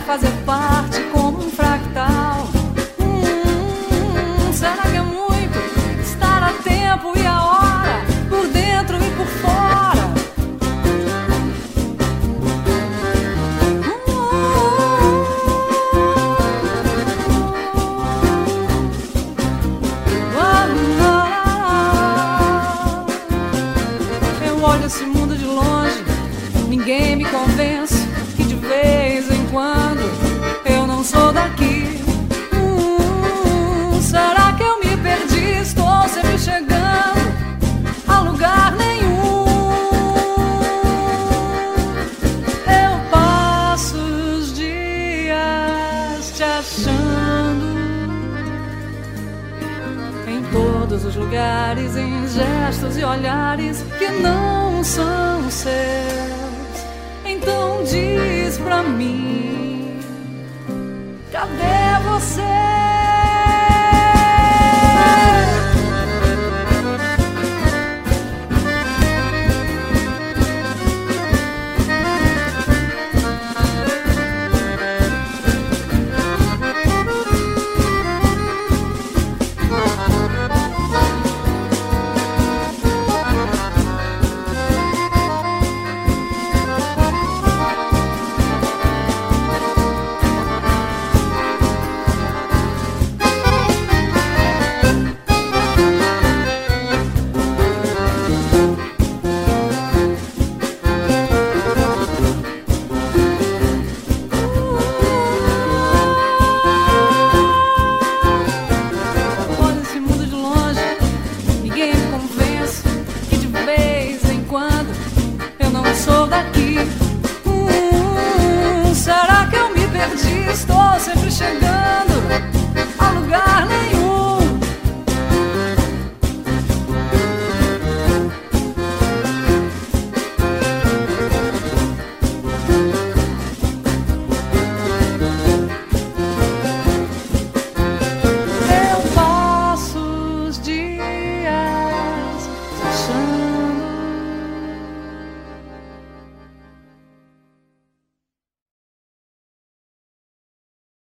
fazer parte como um fractal. Será que é muito estar a tempo e a hora, por dentro e por fora? Eu olho esse mundo de longe, ninguém me convence que de vez em quando eu não sou daqui. Será que eu me perdi? Estou sempre chegando a lugar nenhum. Eu passo os dias te achando em todos os lugares, em gestos e olhares que não são seus. Então diz pra mim, cadê você? Será que eu me perdi? Estou sempre chegando a lugar nenhum.